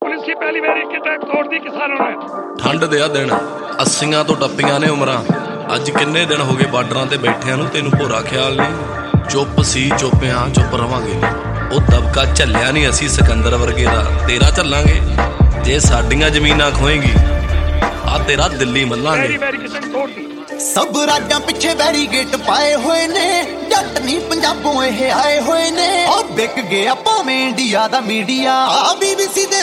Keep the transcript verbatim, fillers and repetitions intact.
Police ਦੀ ਪਹਿਲੀ ਵਾਰੀ ਕਿਤੇ ਤੋੜਦੀ ਕਿਸਾਨਾਂ ਨੇ। ਠੰਡ ਦੇ ਆ ਦਿਨ ਅੱਸੀਆਂ ਤੋਂ ਟੱਪੀਆਂ ਨੇ ਉਮਰਾਂ, ਅੱਜ ਕਿੰਨੇ ਦਿਨ ਹੋ ਗਏ ਬਾਰਡਰਾਂ ਤੇ ਬੈਠਿਆਂ ਨੂੰ, ਤੈਨੂੰ ਭੋਰਾ ਖਿਆਲ ਨਹੀਂ। ਚੁੱਪ ਸੀ ਚੁੱਪਿਆਂ ਚੁੱਪ ਰਵਾਂਗੇ, ਉਹ ਦਬਕਾ ਝੱਲਿਆ ਨਹੀਂ ਅਸੀਂ ਸਿਕੰਦਰ ਵਰਗੇ ਦਾ, ਤੇਰਾ ਝੱਲਾਂਗੇ। ਜੇ ਸਾਡੀਆਂ ਜ਼ਮੀਨਾਂ ਖੋਏਗੀ ਆ ਤੇਰਾ ਦਿੱਲੀ ਮੱਲਾਂਗੇ। ਸਭ ਰਾਜਾਂ ਪਿੱਛੇ ਬੈਰੀਗੇਟ ਪਾਏ ਹੋਏ ਨੇ, ਜੱਟ ਨਹੀਂ ਪੰਜਾਬੋਂ ਇਹ ਆਏ ਹੋਏ ਨੇ। ਉਹ ਵਿਕ ਗਿਆ ਭਾਵੇਂ ਇੰਡੀਆ ਦਾ ਮੀਡੀਆ, ਆ ਬੀਬੀਸੀ ਦੇ